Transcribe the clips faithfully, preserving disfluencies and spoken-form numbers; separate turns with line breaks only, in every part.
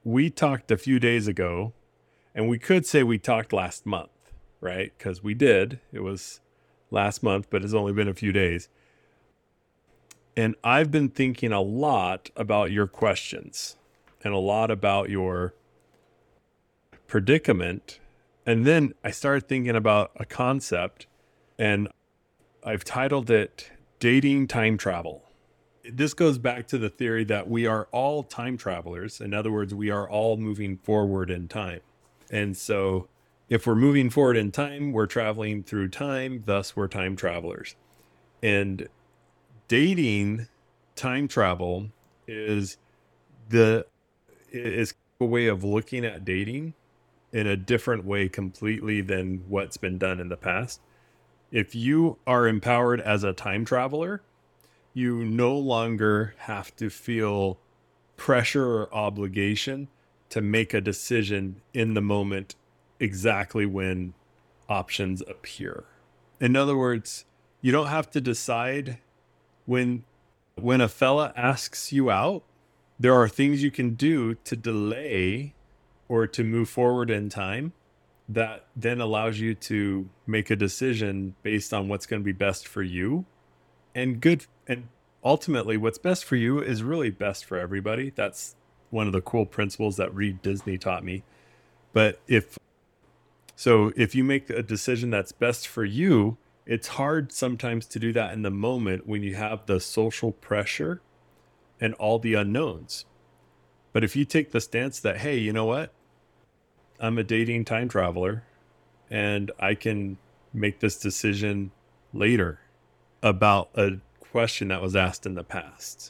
we talked a few days ago, and we could say we talked last month, right? Because we did. It was last month, but it's only been a few days. And I've been thinking a lot about your questions and a lot about your predicament. And then I started thinking about a concept, and I've titled it Dating Time Travel. This goes back to the theory that we are all time travelers. In other words, we are all moving forward in time. And so if we're moving forward in time, we're traveling through time, thus we're time travelers. And dating time travel is the is a way of looking at dating in a different way completely than what's been done in the past. If you are empowered as a time traveler, you no longer have to feel pressure or obligation to make a decision in the moment exactly when options appear. In other words, you don't have to decide when when a fella asks you out. There are things you can do to delay or to move forward in time that then allows you to make a decision based on what's going to be best for you. And good and ultimately what's best for you is really best for everybody. That's one of the cool principles that Reed Disney taught me. But if so if you make a decision that's best for you, it's hard sometimes to do that in the moment when you have the social pressure and all the unknowns. But if you take the stance that, hey, you know what? I'm a dating time traveler and I can make this decision later about a question that was asked in the past.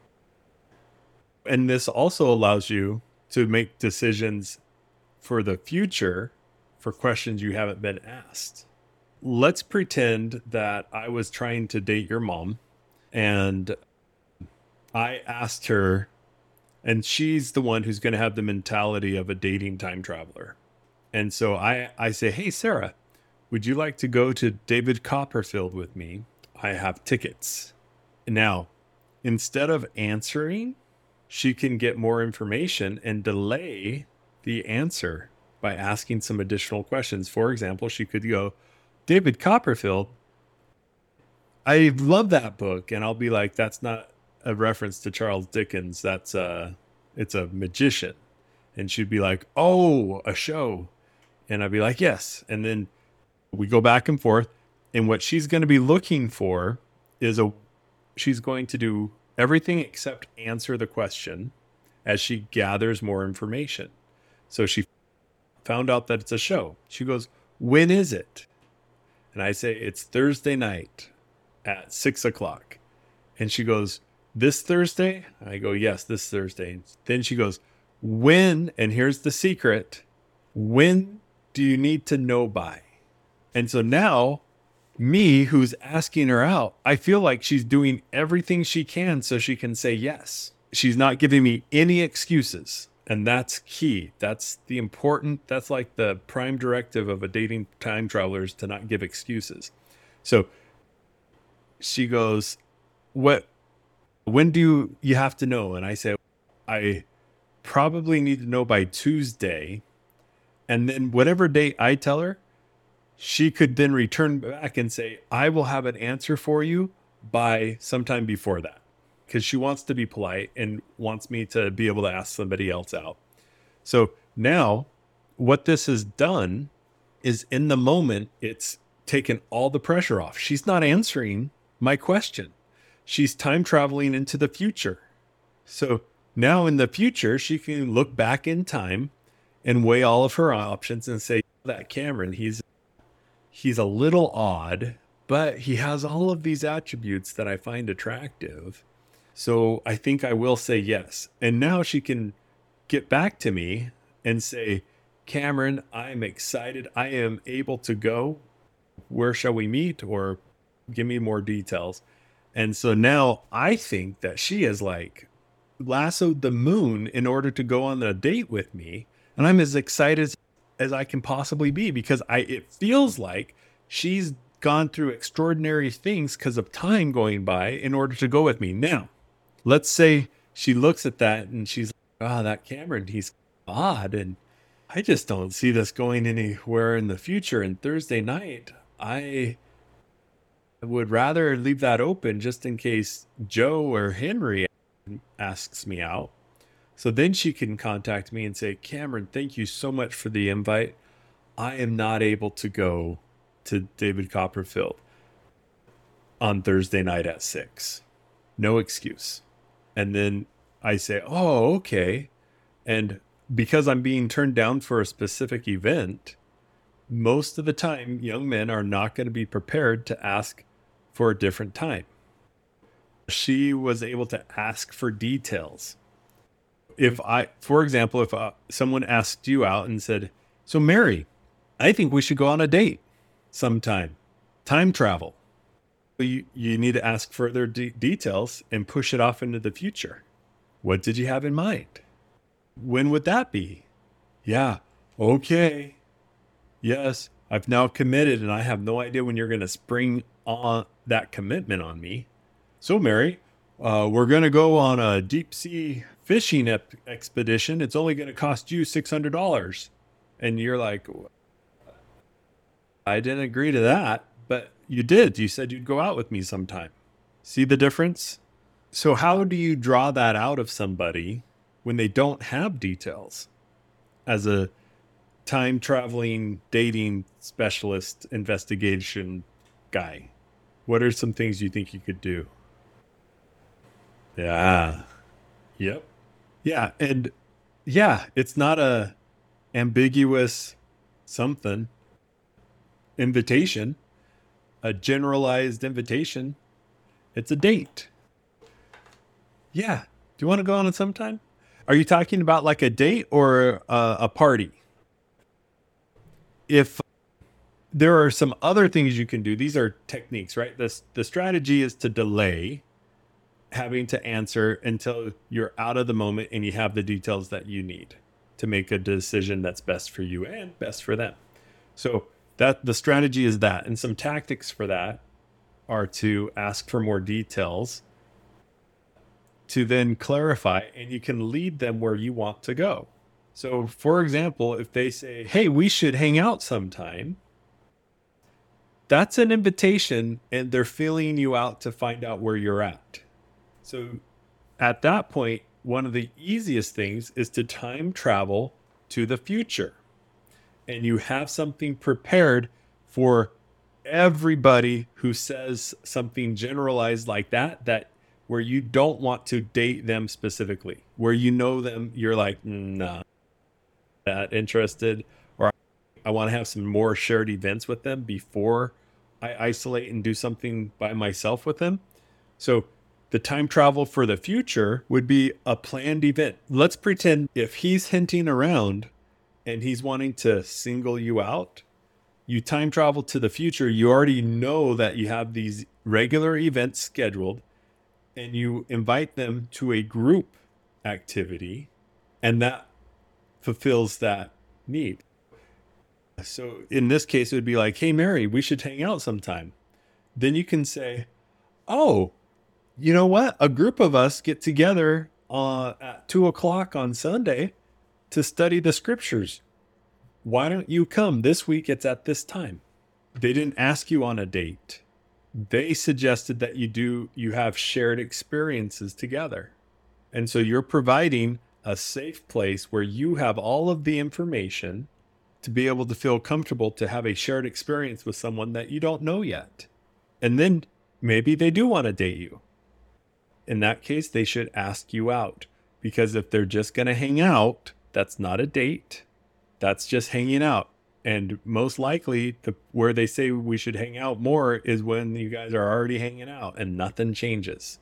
And this also allows you to make decisions for the future for questions you haven't been asked. Let's pretend that I was trying to date your mom and I asked her, and she's the one who's going to have the mentality of a dating time traveler. And so I, I say, hey, Sarah, would you like to go to David Copperfield with me? I have tickets. Now, instead of answering, she can get more information and delay the answer by asking some additional questions. For example, she could go, David Copperfield, I love that book. And I'll be like, that's not a reference to Charles Dickens. That's a, it's a magician. And she'd be like, oh, a show. And I'd be like, yes. And then we go back and forth. And what she's going to be looking for is a, she's going to do everything except answer the question as she gathers more information. So she found out that it's a show. She goes, when is it? And I say, it's Thursday night at six o'clock. And she goes, this Thursday? I go, yes, this Thursday. Then she goes, when, and here's the secret, when do you need to know by? And so now, me, who's asking her out, I feel like she's doing everything she can so she can say yes. She's not giving me any excuses. And that's key. That's the important, that's like the prime directive of a dating time traveler is to not give excuses. So she goes, what, when do you, you have to know? And I say, I probably need to know by Tuesday. And then whatever date I tell her, she could then return back and say, I will have an answer for you by sometime before that. Because she wants to be polite and wants me to be able to ask somebody else out. So now what this has done is in the moment, it's taken all the pressure off. She's not answering my question. She's time traveling into the future. So now in the future, she can look back in time and weigh all of her options and say, that Cameron, he's he's a little odd, but he has all of these attributes that I find attractive. So I think I will say yes. And now she can get back to me and say, Cameron, I'm excited. I am able to go. Where shall we meet? Or give me more details. And so now I think that she is like lassoed the moon in order to go on a date with me. And I'm as excited as, as I can possibly be because I it feels like she's gone through extraordinary things because of time going by in order to go with me. Now, let's say she looks at that and she's like, ah, oh, that Cameron, he's odd. And I just don't see this going anywhere in the future. And Thursday night, I would rather leave that open just in case Joe or Henry asks me out. So then she can contact me and say, Cameron, thank you so much for the invite. I am not able to go to David Copperfield on Thursday night at six. No excuse. And then I say, oh, okay. And because I'm being turned down for a specific event, most of the time, young men are not going to be prepared to ask for a different time. She was able to ask for details. If I, for example, if uh, someone asked you out and said, so Mary, I think we should go on a date sometime, time travel. You, you need to ask further de- details and push it off into the future. What did you have in mind? When would that be? Yeah. Okay. Yes. I've now committed and I have no idea when you're going to spring on that commitment on me. So Mary, uh, we're going to go on a deep sea fishing ep- expedition. It's only going to cost you six hundred dollars. And you're like, I didn't agree to that, but you did. You said you'd go out with me sometime. See the difference? So how do you draw that out of somebody when they don't have details? As a time traveling dating specialist investigation guy, what are some things you think you could do? Yeah. Yep. Yeah. And yeah, it's not a ambiguous something invitation, a generalized invitation. It's a date. Yeah. Do you want to go on it sometime? Are you talking about like a date or a, a party? If there are some other things you can do, these are techniques, right? This, the strategy is to delay having to answer until you're out of the moment and you have the details that you need to make a decision that's best for you and best for them. So that the strategy is that, and some tactics for that are to ask for more details, to then clarify, and you can lead them where you want to go. So for example, if they say, hey, we should hang out sometime, that's an invitation and they're feeling you out to find out where you're at. So at that point, one of the easiest things is to time travel to the future. And you have something prepared for everybody who says something generalized like that, that where you don't want to date them specifically, where you know them, you're like, nah, that interested, or I want to have some more shared events with them before I isolate and do something by myself with them. So the time travel for the future would be a planned event. Let's pretend if he's hinting around and he's wanting to single you out, you time travel to the future. You already know that you have these regular events scheduled and you invite them to a group activity, and that fulfills that need. So in this case, it would be like, hey, Mary, we should hang out sometime. Then you can say, oh, you know what? A group of us get together uh, at two o'clock on Sunday to study the scriptures. Why don't you come this week? It's at this time. They didn't ask you on a date. They suggested that you do, you have shared experiences together. And so you're providing a safe place where you have all of the information to be able to feel comfortable to have a shared experience with someone that you don't know yet. And then maybe they do want to date you. In that case, they should ask you out, because if they're just going to hang out, that's not a date. That's just hanging out. And most likely the, where they say we should hang out more is when you guys are already hanging out and nothing changes.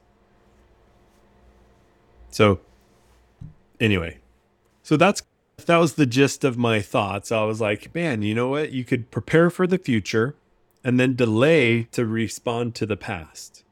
So anyway, so that's, that was the gist of my thoughts. I was like, man, you know what? You could prepare for the future and then delay to respond to the past.